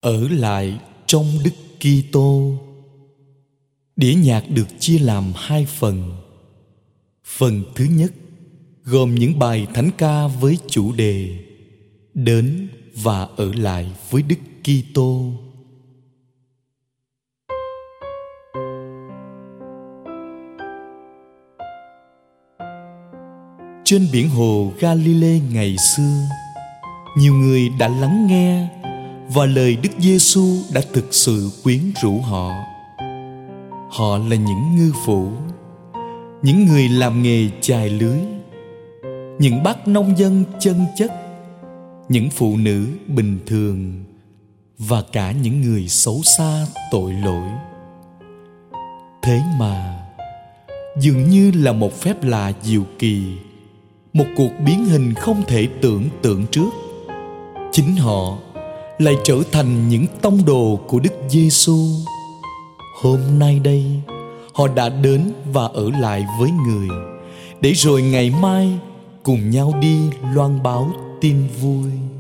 Ở lại trong Đức Kitô. Đĩa nhạc được chia làm 2 phần. Phần thứ nhất gồm những bài thánh ca với chủ đề Đến và ở lại với Đức Kitô. Trên biển hồ Galilee ngày xưa, nhiều người đã lắng nghe và lời Đức Giêsu đã thực sự quyến rũ họ. Họ là những ngư phủ, những người làm nghề chài lưới, những bác nông dân chân chất, những phụ nữ bình thường và cả những người xấu xa tội lỗi. Thế mà dường như là một phép lạ diệu kỳ, một cuộc biến hình không thể tưởng tượng trước, chính họ lại trở thành những tông đồ của Đức Giêsu. Hôm nay đây, họ đã đến và ở lại với người, để rồi ngày mai cùng nhau đi loan báo tin vui.